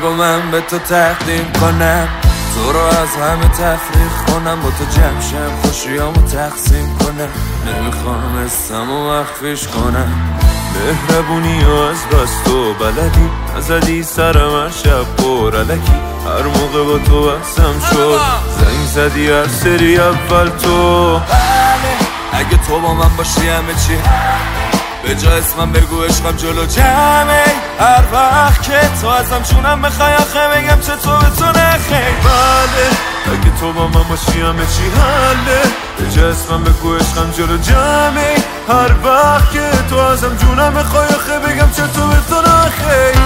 بگو من به تو تقدیم کنم، تو رو از همه تفریق کنم، با تو جمشم خوشیامو تقسیم کنم، نمیخوام اسمو مخفیش کنم. مهربونی و از بس تو بلدی، نزدی سرم هر شب پر علکی، هر موقع با تو بحثم شد زنگ زدی هر سری اول تو. اگه تو با من باشی همه چی، به جا اسمم بگو عشقم جلو جمعه، هر وقت که تو ازم جونم بخوای آخه بگم چطور به تو نخیر. بله اگه تو با من باشی همه چی حله، به جا اسمم بگو عشقم جلو جمعه، هر وقت که تو ازم جونم بخوای آخه بگم چطور به تو نخیر.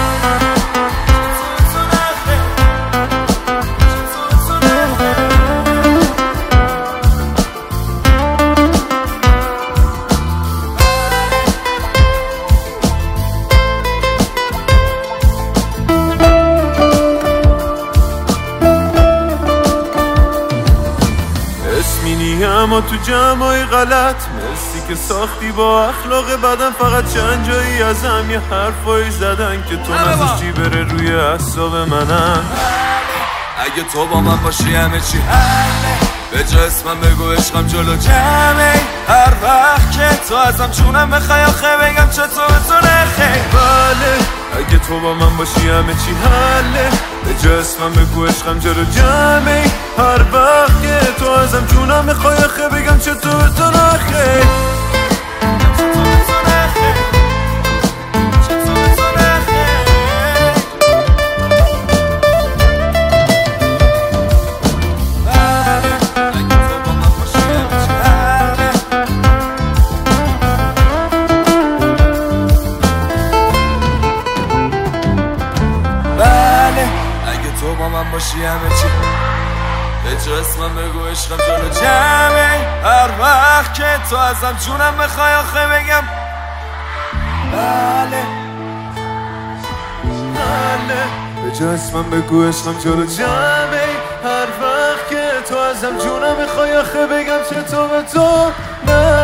اما تو جمعای غلط مرسی که ساختی با اخلاق بدن، فقط چند جایی ازم یه حرفایی زدن که تو نذاشتی بره روی اعصاب منم. اگه تو با من باشی همه چی حله، به جا اسمم بگو عشقم جلو جمعه، هر وقت که تو ازم جونم بخوای آخه بگم چطور تو نخیر. بله اگه تو با من باشی همه چی حله، به جا اسمم بگو عشقم جلو جمعه، هر وقت که تو ازم جونم بخوای آخه بگم چطور تو نخیر. تو با من باشی همه چی، به جا اسمم بگو عشقم جلو جمعه، هر وقت که تو ازم جونم بخوای آخه بگم بله بله، به جا اسمم بگو عشقم جلو جمعه، هر وقت که تو ازم جونم بخوای آخه بگم چطور به تو نه.